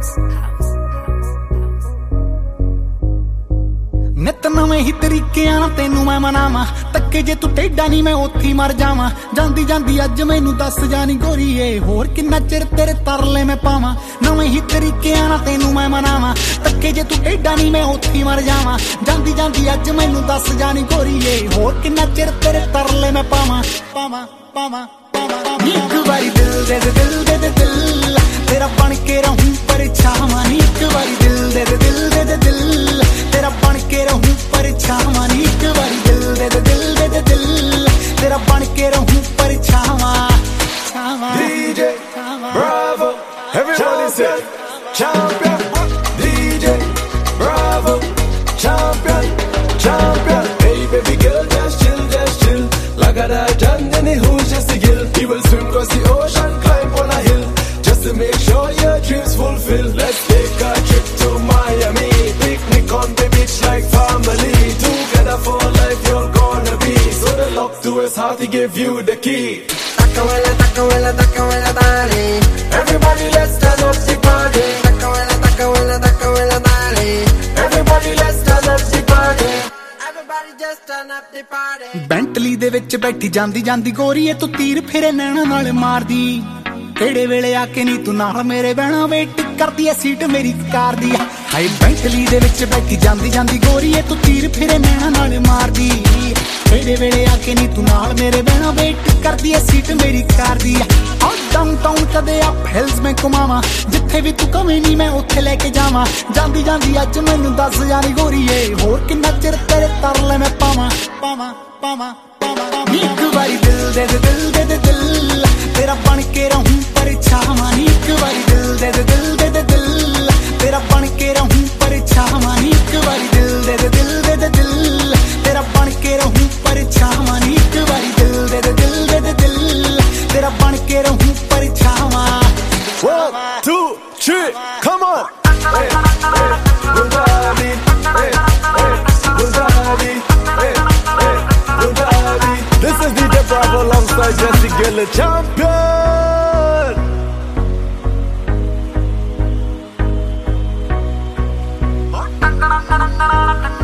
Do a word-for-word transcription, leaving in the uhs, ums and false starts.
ਨਿਤ ਨਵੇਂ ਹੀ ਤਰੀਕਿਆਂ ਨਾਲ ਤੈਨੂੰ ਮੈਂ ਮਨਾਵਾਂ ਤੱਕੇ ਜੇ ਤੂੰ ਟੇਡਾ ਨਹੀਂ ਮੈਂ ਉੱਥੇ ਹੀ ਮਰ ਜਾਵਾਂ ਜਾਂਦੀ ਜਾਂਦੀ ਅੱਜ ਮੈਨੂੰ ਦੱਸ ਜਾਣੀ ਗੋਰੀਏ ਹੋਰ ਕਿੰਨਾ ਚਿਰ ਤੇਰੇ ਤਰਲੇ ਮੈਂ ਪਾਵਾਂ ਨਵੇਂ ਹੀ ਤਰੀਕਿਆਂ ਨਾਲ ਤੈਨੂੰ ਮੈਂ ਮਨਾਵਾਂ ਤੱਕੇ ਜੇ ਤੂੰ ਟੇਡਾ ਨਹੀਂ ਮੈਂ ਉੱਥੇ ਹੀ ਮਰ ਜਾਵਾਂ ਜਾਂਦੀ ਜਾਂਦੀ ਅੱਜ ਮੈਨੂੰ ਦੱਸ ਜਾਣੀ ਗੋਰੀਏ ਹੋਰ ਕਿੰਨਾ ਚਿਰ ਤੇਰੇ ਤਰਲੇ ਮੈਂ ਪਾਵਾਂ ਪਾਵਾਂ ਪਾਵਾਂ ਇੱਕ ਵਾਰੀ ਦਿਲ ਦੇ ਦੇ ਦਿਲ ਦੇ ਦੇ ਦਿਲ ਤੇਰਾ ਬਣ ਕੇ ਰਹੂੰ ਪਰਛਾਵਾਂ ਨੀ ਇੱਕ ਵਾਰੀ ਦਿਲ ਦੇ ਦੇ ਦਿਲ ਦੇ ਦੇ ਦਿਲ ਤੇਰਾ ਬਣ ਕੇ ਰਹੂੰ ਪਰਛਾਵਾਂ ਨੀ ਇੱਕ ਵਾਰੀ ਦਿਲ ਦੇ ਦੇ ਦਿਲ ਦੇ ਦੇ ਦਿਲ ਤੇਰਾ ਬਣ ਕੇ ਰਹੂੰ ਪਰਛਾਵਾਂ ਛਾਵਾਂ D J Bravo everybody say champion D J Bravo champion champion hey baby girl just chill just chill like a Chandni who's just a girl he will swim across the ocean climb on a hill just to make sure your dreams fulfill let's take a trip to Miami picnic on the beach like family together for life you're gonna be so the lock to his heart he gave you the key takawela takawela takawela dale everybody let's turn up the party takawela takawela takawela dale everybody let's turn up the party everybody just turn up the party Bentley ਦੇ ਵਿੱਚ ਬੈਠੀ ਜਾਂਦੀ ਜਾਂਦੀ ਗੋਰੀਏ ਤੂੰ ਤੀਰ ਫਿਰੇ ਨੈਣਾ ਨਾਲ ਮਾਰਦੀ ਕਿਹੜੇ ਵੇਲੇ ਆ ਕੇ ਨੀ ਤੂੰ ਨਾਲ ਮੇਰੇ ਬਹਿਣਾ ਵੇਟ ਕਰਦੀ ਐ ਸੀਟ ਮੇਰੀ ਕਾਰ ਦੀ ਹਾਈ ਬੈਂਟਲੀ ਦੇ ਵਿੱਚ ਬੈਠੀ ਜਾਂਦੀ ਜਾਂਦੀ ਗੋਰੀਏ ਤੂੰ ਤੀਰ ਫਿਰੇ ਨੈਣਾ ਨਾਲ ਮਾਰਦੀ ਕਿਹੜੇ ਵੇਲੇ ਆ ਕੇ ਨੀ ਤੂੰ ਨਾਲ ਮੇਰੇ ਬਹਿਣਾ ਵੇਟ ਕਰਦੀ ਐ ਸੀਟ ਮੇਰੀ ਕਾਰ ਦੀ ਆ ਡਾਊਨਟਾਊਨ ਕਦੇ ਆ ਹਿਲਸ ਮੈਂ ਘੁਮਾਵਾਂ ਜਿੱਥੇ ਵੀ ਤੂੰ ਕਵੇਂ ਨੀ ਮੈਂ ਉੱਥੇ ਲੈ ਕੇ ਜਾਵਾਂ ਜਾਂਦੀ ਜਾਂਦੀ ਅੱਜ ਮੈਨੂੰ ਦੱਸ ਜਾਣੀ ਗੋਰੀਏ ਹੋਰ ਕਿੰਨਾ ਚਿਰ ਤੇਰੇ ਤਰਲੇ ਮੈਂ ਪਾਵਾਂ ਪਾਵਾਂ ਪਾਵਾਂ ਇੱਕ ਵਾਰੀ ਦਿਲ ਦੇ ਦੇ ਦਿਲ ਦੇ ਦੇ ਦਿਲ ਤੇਰਾ ਬਣ ਕੇ ਰਹੂੰ ਪਰਛਾਵਾਂ ਨੀ ਇੱਕ ਵਾਰੀ ਦਿਲ ਦੇ ਦੇ ਦਿਲ ਦੇ ਦੇ ਦਿਲ ਤੇਰਾ ਬਣ ਕੇ ਰਹੂੰ ਪਰਛਾਵਾਂ ਨੀ ਇੱਕ ਵਾਰੀ ਦਿਲ ਦੇ ਦੇ ਦਿਲ ਦੇ ਦੇ ਦਿਲ ਤੇਰਾ ਬਣ ਕੇ ਰਹੂੰ ਪਰਛਾਵਾਂ ਨੀ ਇੱਕ ਵਾਰੀ ਦਿਲ ਦੇ ਦੇ ਦਿਲ ਦੇ ਦੇ ਦਿਲ ਤੇਰਾ ਬਣ ਕੇ ਰਹੂੰ ਪਰਛਾਵਾਂ one two three come on hey hey Guldadi hey hey Guldadi hey hey Guldadi this is D J Bravo alongside Jesse Gill champion